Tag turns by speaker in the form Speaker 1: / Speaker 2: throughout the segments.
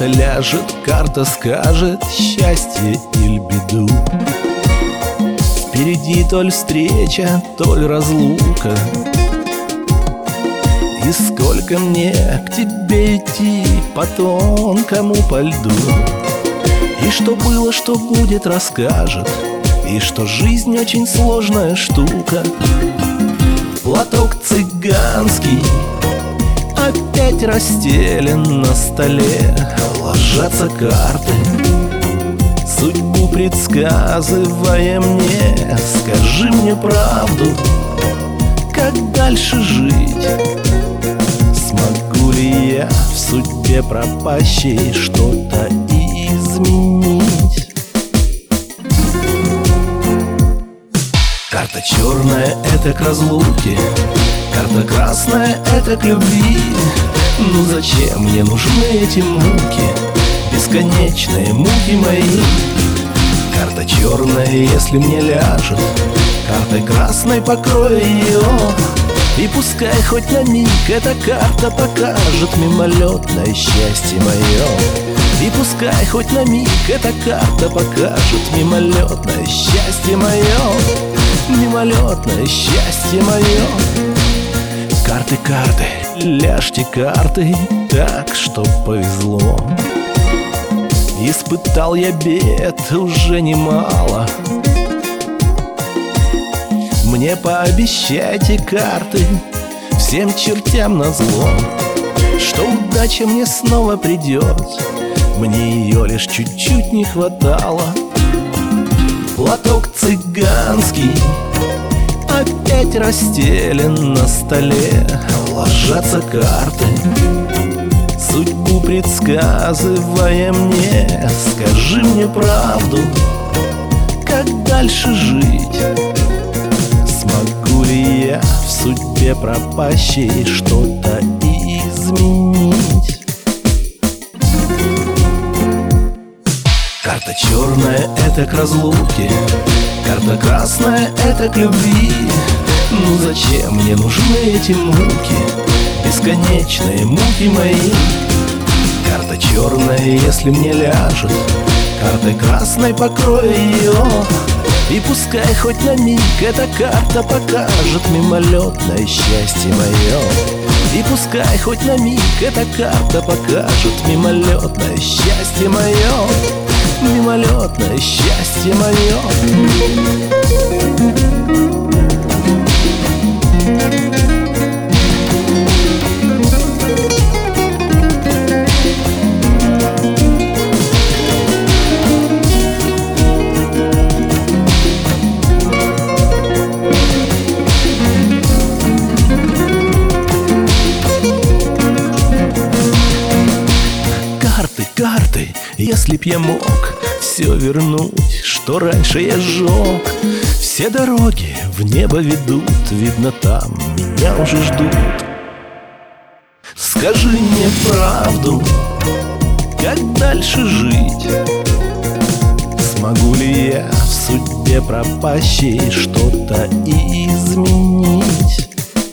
Speaker 1: карта ляжет, карта скажет счастье или беду. Впереди то ли встреча, то ли разлука. И сколько мне к тебе идти по тонкому по льду. И что было, что будет, расскажет. И что жизнь очень сложная штука. Платок цыганский опять расстелен на столе. Ложатся карты, судьбу предсказывая мне. Скажи мне правду, как дальше жить? Смогу ли я в судьбе пропащей что-то изменить? Карта черная — это к разлуке, карта красная — это к любви. Ну зачем мне нужны эти муки, бесконечные муки мои? Карта черная, если мне ляжет, картой красной покрою ее. И пускай хоть на миг эта карта покажет мимолетное счастье мое. И пускай хоть на миг эта карта покажет мимолетное счастье мое. Мимолетное счастье мое. Карты, карты, ляжьте карты так, чтоб повезло. Испытал я бед уже немало. Мне пообещайте, карты, всем чертям назло, что удача мне снова придет. Мне ее лишь чуть-чуть не хватало. Платок цыганский опять расстелен на столе. Ложатся карты, судьбу предсказывая мне. Скажи мне правду, как дальше жить? Смогу ли я в судьбе пропащей что-то изменить? Карта черная — это к разлуке, карта красная — это к любви. Ну зачем мне нужны эти муки, бесконечные муки мои? Карта черная, если мне ляжет, картой красной покрою ее. И пускай хоть на миг эта карта покажет мимолетное счастье мое. И пускай хоть на миг эта карта покажет мимолетное счастье мое. Мимолетное счастье мое. Карты, если б я мог все вернуть, что раньше я сжег. Все дороги в небо ведут, видно, там меня уже ждут. Скажи мне правду, как дальше жить? Смогу ли я в судьбе пропащей что-то изменить?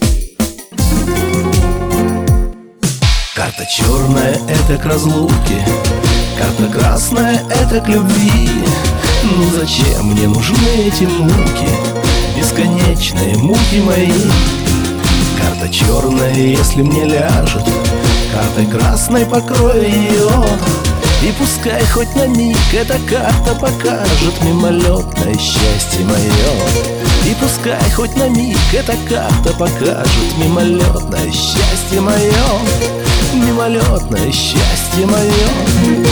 Speaker 1: Карта черная — это к разлуке, карта красная — это к любви. Ну зачем мне нужны эти муки, бесконечные муки мои? Карта черная, если мне ляжет, картой красной покрою ее. И пускай хоть на миг эта карта покажет мимолетное счастье мое. И пускай хоть на миг эта карта покажет мимолетное счастье мое. Мимолетное счастье мое.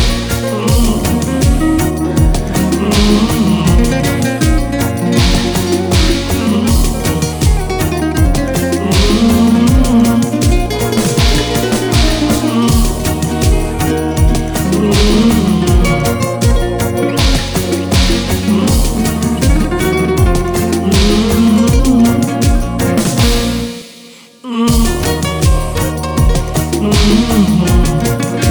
Speaker 2: Mm-hmm.